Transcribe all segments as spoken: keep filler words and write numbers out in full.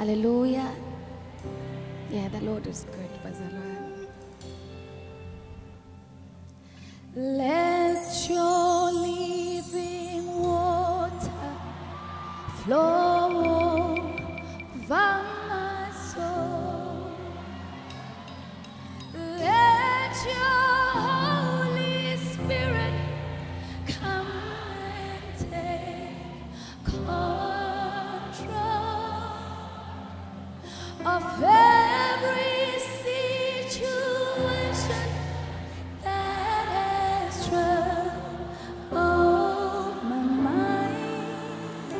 Hallelujah. Yeah, the Lord is good. Let your living water flow over my soul. Let your Holy Spirit come and take control of every situation that has troubled my mind.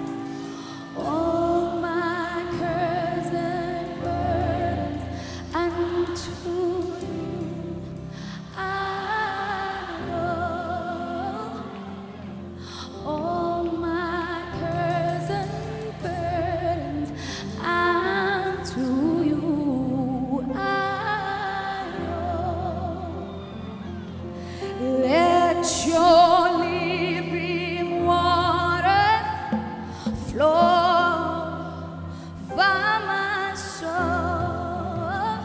All my cares and burdens unto you I roll. All my cares and burdens unto you I roll. Let your living water flow over my soul.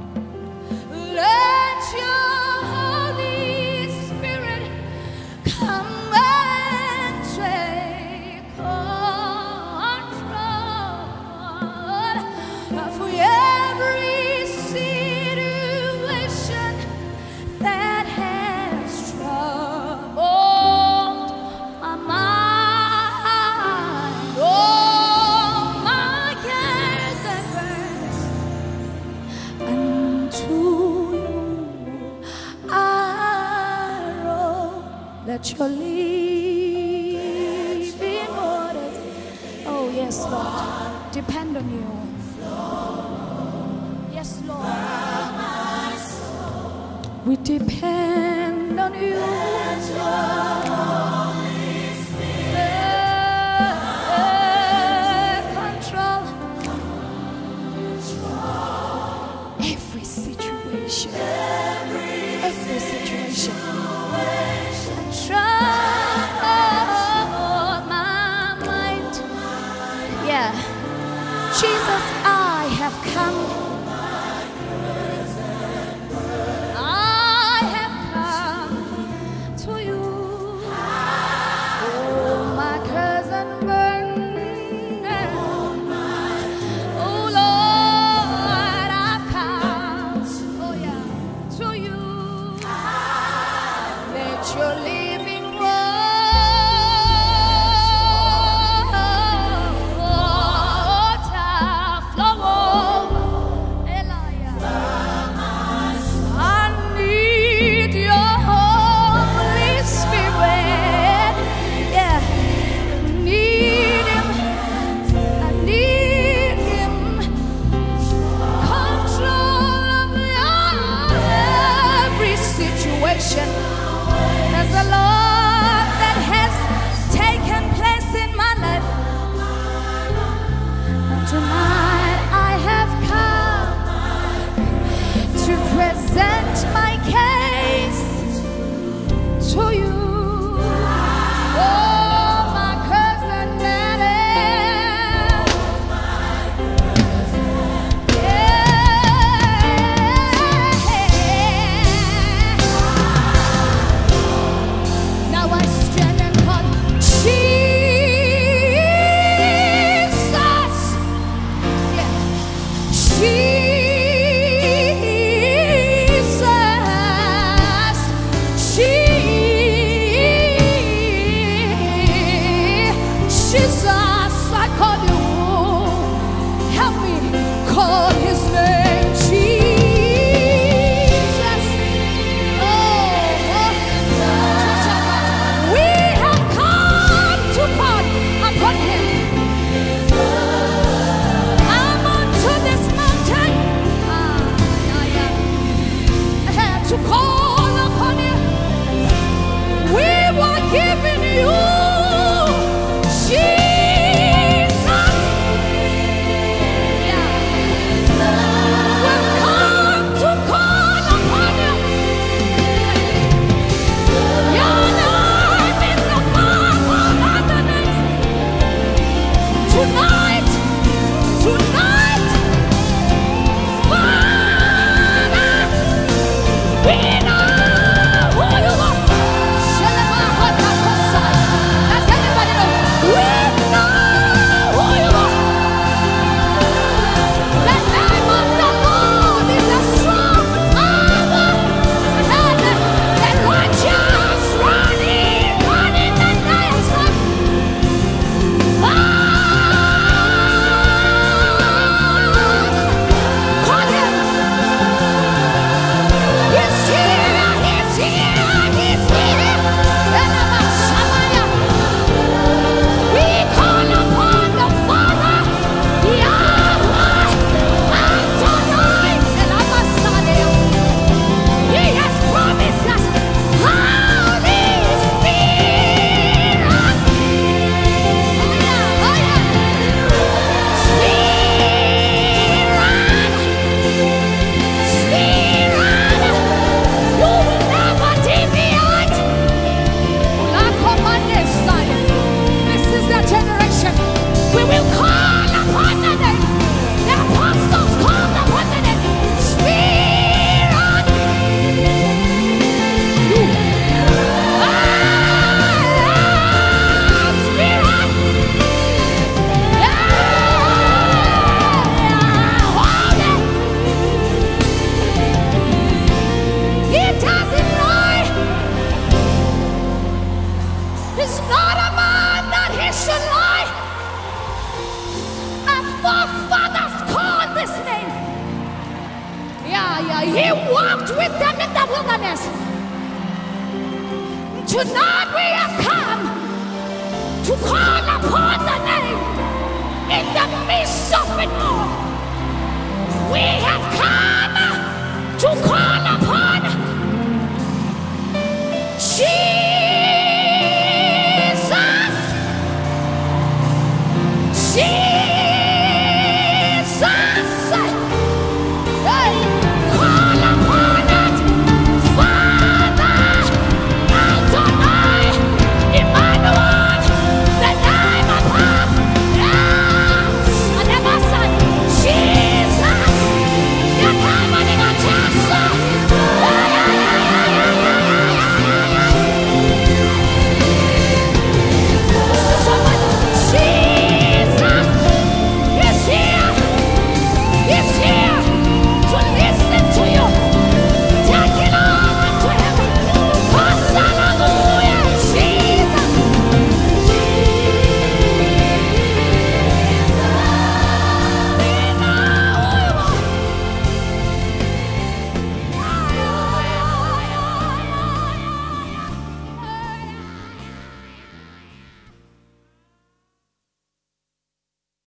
Let your Holy Spirit come and take control of every situation that has troubled my mind. All my cares and burdens unto you I roll. Let your living waters, oh yes, Lord, depend on you. Yes, Lord, we depend on you. Control every situation, every situation. Control my mind. Yeah, Jesus, I have come. I have come to you. Oh, my cares and burdens. Oh, Lord, I've come. Oh, yeah, to you. walked with them in the wilderness. Tonight we have come to call upon the name in the midst of it all. We have come